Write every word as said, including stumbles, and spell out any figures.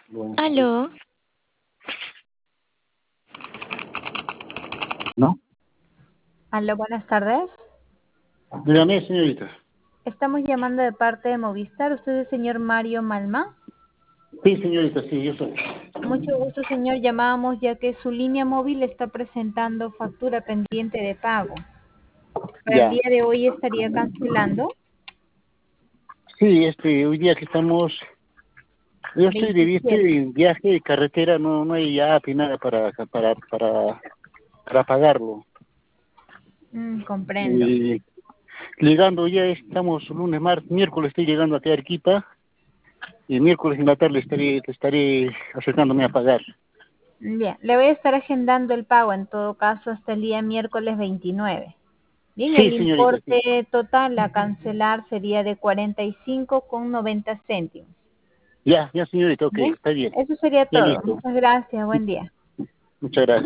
Bueno, Aló, ¿no? Aló, buenas tardes. Dígame, señorita. Estamos llamando de parte de Movistar. ¿Usted es el señor Mario Malma? Sí, señorita, sí, yo soy. Mucho gusto, señor. Llamábamos ya que su línea móvil está presentando factura pendiente de pago. Para el Ya. día de hoy estaría cancelando. Sí, este, hoy día que estamos, yo estoy de vi- veintisiete. estoy en viaje de carretera, no, no hay ya nada para, para, para, para pagarlo. Mm, comprendo. Y llegando ya estamos lunes, martes, miércoles estoy llegando aquí a Arequipa y miércoles en la tarde estaré, estaré acercándome a pagar. Bien, le voy a estar agendando el pago en todo caso hasta el día miércoles veintinueve. Bien, Sí, el señorita, sí. importe total a cancelar sería de cuarenta y cinco con noventa céntimos. Ya, ya, señorita, ok, Bien, está bien. eso sería Ya todo. listo. Muchas gracias. Buen día. Muchas gracias.